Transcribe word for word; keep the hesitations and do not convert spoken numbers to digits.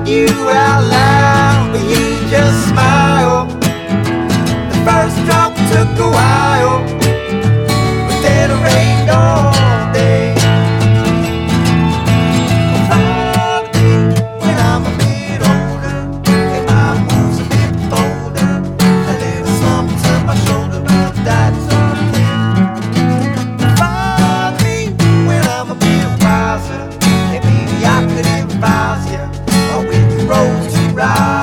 you out loud, but you just smile. The first drop took a while, but then it rained all day. Finally, when I'm a bit older and my moves a bit bolder, a little something to my shoulder, but that's okay. Finally, when I'm a bit wiser, and maybe I could advise you on which road to ride.